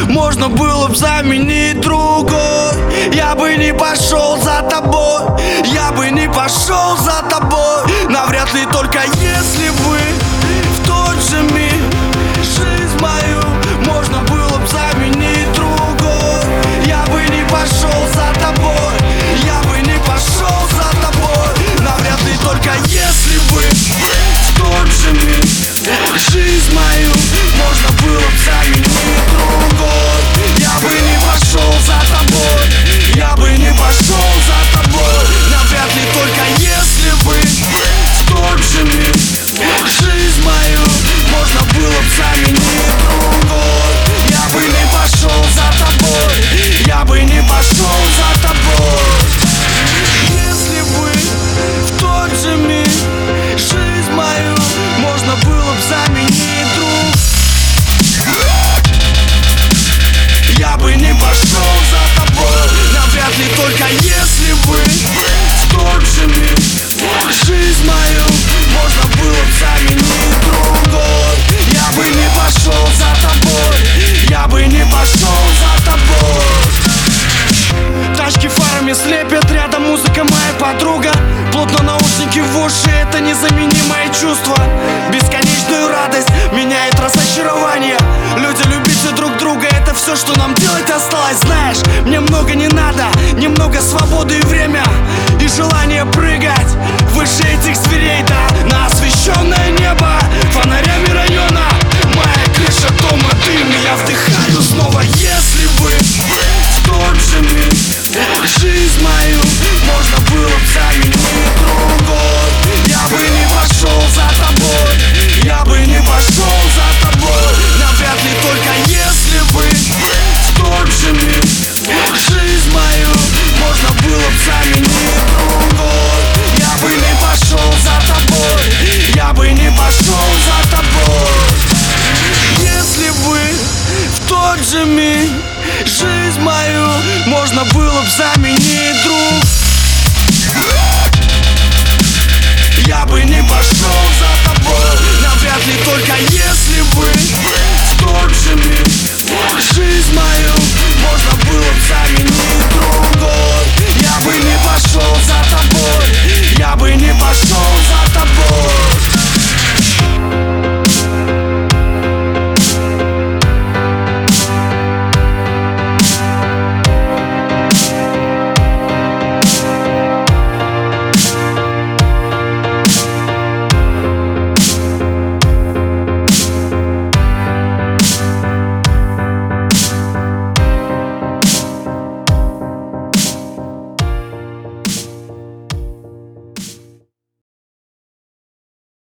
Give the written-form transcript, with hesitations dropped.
можно было б заменить другой. Я бы не пошел за тобой, я бы не пошел за тобой. Навряд ли только если бы в тот же миг жизнь мою можно было б заменить другой. Я бы не пошел за тобой, я бы не пошел за тобой. Навряд ли только если бы в тот же миг жизнь мою можно было б заменить другой. Я бы не пошел за тобой, я бы не пошел за тобой. Навряд ли только если бы в тот же миг жизнь мою можно было б заменить другой. Я бы не пошел за тобой, я бы не пошел за тобой. Если бы в тот же миг жизнь мою можно было б заменить друг, я бы не пошел за тобой. Навряд ли только если бы в тот же миг жизнь мою можно было б заменить другой. Я бы не пошел за тобой, я бы не пошел за тобой. Тачки фарами слепят, рядом музыка моя подруга. Плотно наушники в уши, это незаменимое чувство. Бесконечную радость меняет разочарование. Люди, любите друг друга, это все, что нам делать осталось. Знаешь, мне много не надо, немного свободы и время, и желание прыгать выше этих зверей, да, на освещенное небо фонарями района. Моя крыша дома, дым, и я вдыхаю снова. Если бы в тот же миг жизнь мою можно было б заменить другой. Я бы не пошел за тобой, я бы не пошел за тобой. Навряд ли только если бы в тот же миг жизнь мою можно было б заменить другой. Я бы не пошел за тобой, я бы не пошел за тобой. Если бы в тот же миг жизнь мою можно было б заменить друг, я бы не пошел за тобой. Навряд ли только если бы